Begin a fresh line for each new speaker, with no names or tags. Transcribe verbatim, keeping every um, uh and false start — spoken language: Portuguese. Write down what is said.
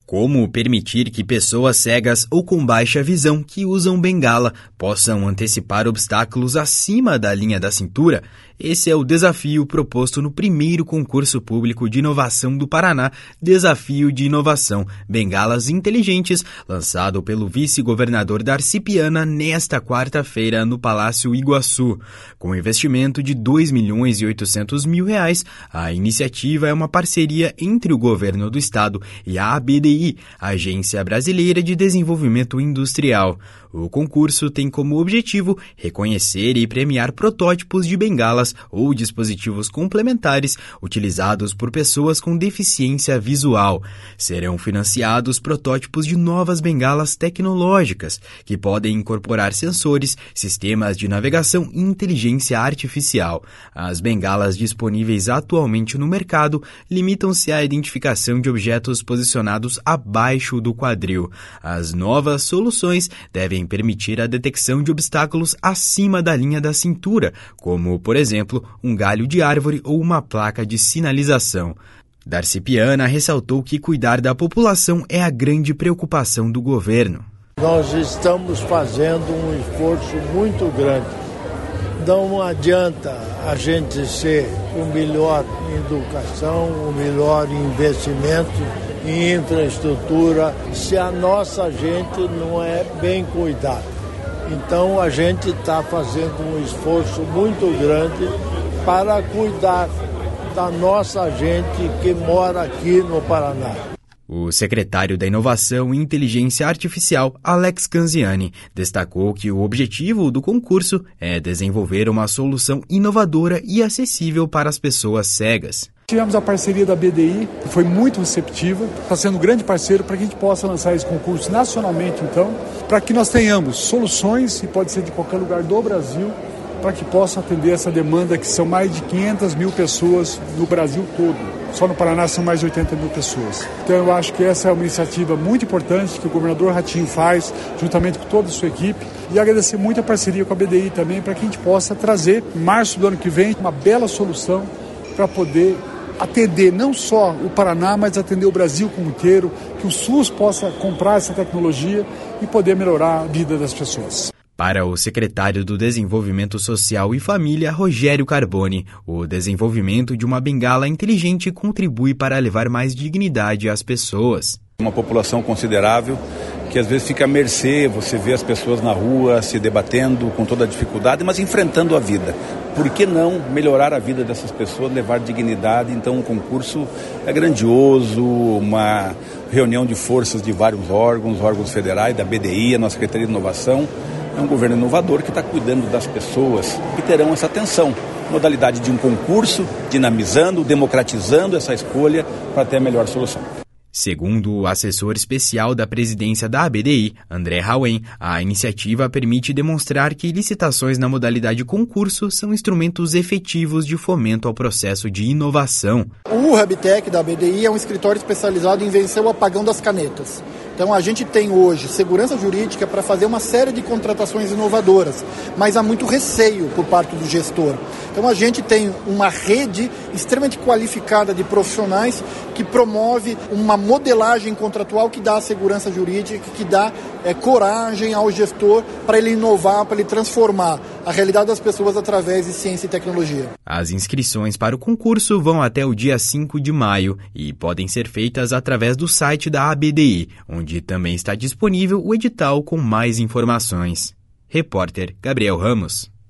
Como permitir que pessoas cegas ou com baixa visão que usam bengala possam antecipar obstáculos acima da linha da cintura? Esse é o desafio proposto no primeiro concurso público de inovação do Paraná, Desafio de Inovação Bengalas Inteligentes, lançado pelo vice-governador Darcy Piana nesta quarta-feira no Palácio Iguaçu. Com investimento de dois milhões e oitocentos mil reais, a iniciativa é uma parceria entre o governo do estado e a A B D I, Agência Brasileira de Desenvolvimento Industrial. O concurso tem como objetivo reconhecer e premiar protótipos de bengalas ou dispositivos complementares utilizados por pessoas com deficiência visual. Serão financiados protótipos de novas bengalas tecnológicas, que podem incorporar sensores, sistemas de navegação e inteligência artificial. As bengalas disponíveis atualmente no mercado limitam-se à identificação de objetos posicionados abaixo do quadril. As novas soluções devem permitir a detecção de obstáculos acima da linha da cintura, como, por exemplo, um galho de árvore ou uma placa de sinalização. Darcy Piana ressaltou que cuidar da população é a grande preocupação do governo.
Nós estamos fazendo um esforço muito grande. Não adianta a gente ser o melhor em educação, o melhor em investimento, em infraestrutura, se a nossa gente não é bem cuidada. Então a gente está fazendo um esforço muito grande para cuidar da nossa gente que mora aqui no Paraná.
O secretário da Inovação e Inteligência Artificial, Alex Canziani, destacou que o objetivo do concurso é desenvolver uma solução inovadora e acessível para as pessoas cegas.
Tivemos a parceria da B D I, que foi muito receptiva, está sendo um grande parceiro para que a gente possa lançar esse concurso nacionalmente, então, para que nós tenhamos soluções, e pode ser de qualquer lugar do Brasil, para que possa atender essa demanda, que são mais de quinhentas mil pessoas no Brasil todo. Só no Paraná são mais de oitenta mil pessoas. Então eu acho que essa é uma iniciativa muito importante que o governador Ratinho faz, juntamente com toda a sua equipe, e agradecer muito a parceria com a B D I também, para que a gente possa trazer, em março do ano que vem, uma bela solução para poder atender não só o Paraná, mas atender o Brasil como inteiro, que o SUS possa comprar essa tecnologia e poder melhorar a vida das pessoas.
Para o secretário do Desenvolvimento Social e Família, Rogério Carboni, o desenvolvimento de uma bengala inteligente contribui para levar mais dignidade às pessoas.
Uma população considerável que às vezes fica à mercê, você vê as pessoas na rua se debatendo com toda a dificuldade, mas enfrentando a vida. Por que não melhorar a vida dessas pessoas, levar dignidade? Então o concurso é grandioso, uma reunião de forças de vários órgãos, órgãos federais, da B D I, a nossa Secretaria de Inovação. É um governo inovador que está cuidando das pessoas que terão essa atenção. Modalidade de um concurso, dinamizando, democratizando essa escolha para ter a melhor solução.
Segundo o assessor especial da presidência da A B D I, André Hauen, a iniciativa permite demonstrar que licitações na modalidade concurso são instrumentos efetivos de fomento ao processo de inovação.
O Hubtech da A B D I é um escritório especializado em vencer o apagão das canetas. Então a gente tem hoje segurança jurídica para fazer uma série de contratações inovadoras, mas há muito receio por parte do gestor. Então a gente tem uma rede extremamente qualificada de profissionais que promove uma modelagem contratual que dá a segurança jurídica, que dá é, coragem ao gestor para ele inovar, para ele transformar a realidade das pessoas através de ciência e tecnologia.
As inscrições para o concurso vão até o dia cinco de maio e podem ser feitas através do site da A B D I, onde também está disponível o edital com mais informações. Repórter Gabriel Ramos.